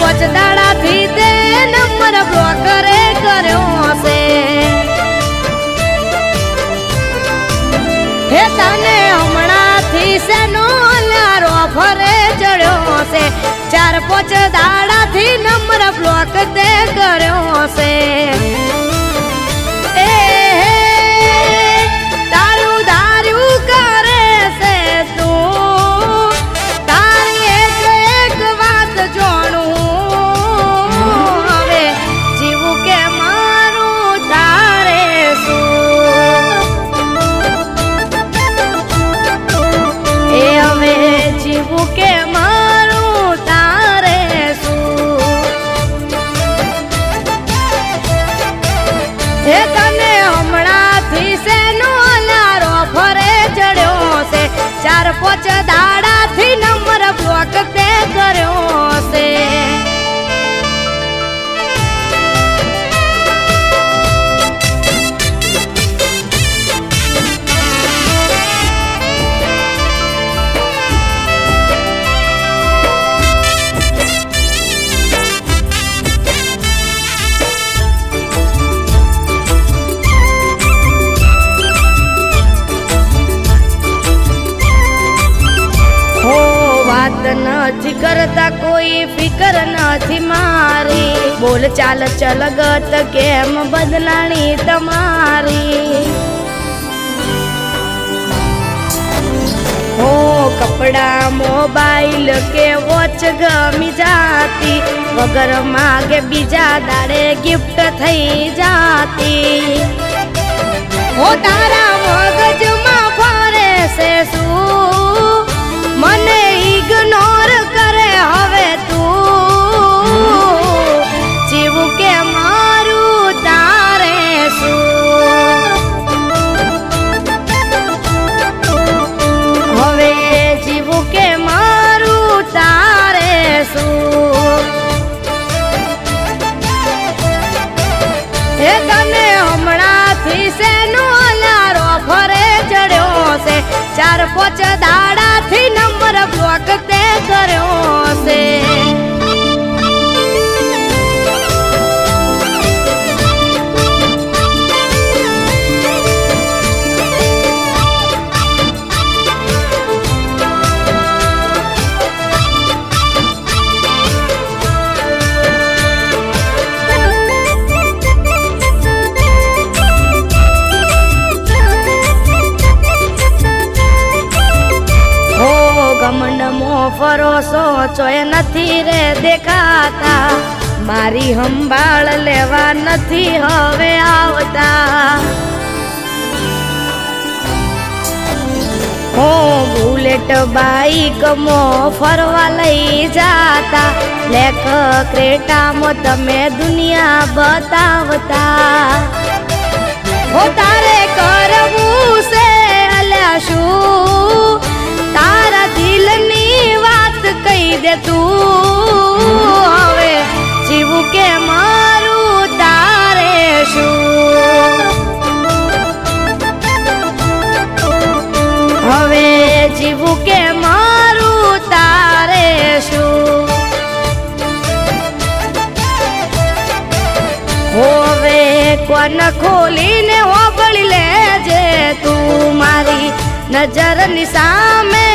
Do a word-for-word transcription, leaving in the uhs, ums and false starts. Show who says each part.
Speaker 1: पोच दाड़ा थी ते नंबर ब्लॉक रे कर्यो से हे तने हमणा थी से नो लारो फरे चढ़्यो से चार पोच दाड़ा थी नंबर ब्लॉक ते कर्यो से ए तारू धारू करे से तू तारी एक एक बात जाणू हवे जीवू के मारू तारे सू ए हवे जीवू के मारू तारे सू हे तने हमणा थी से नो लारो फरे चढ़्यो से चार पोच दाड़ा थी नंबर ब्लॉक ते कर्यो से નથી કરતા કોઈ ફિકર નથી મારી બોલ ચાલ ચલગત કેમ બદલાણી તમારી हो कपड़ा मोबाइल के वॉच गमी जाती वगर मागे बीजा दाड़े गिफ्ट थई जाती हो तारा मगज में फरे से सू मने इग्नोर करे हवे तू जीवू के मारू तारे सू हवे जीवू के मारू तारे सू हे तने हमणा थी से नो लारो फरे चढ़्यो से चार पोच दाड़ा थी नंबर ब्लॉक ते कर्यो से फरोसो चोय नथी रे देखाता मारी संभाळ लेवा नथी हवे आवता हो बुलेट बाइक मो फरवा लई जाता लेख क्रेटा मो तमे दुनिया बतावता हो तारे करवू से अल्या शू तारा दिल नी बात कही दे तू हवे जीवू के मारू तारे शू हवे जीवू के मारू तारे शू होवे कोन खोली ने होबड़ी ले जे तू मारी नजर नि सामे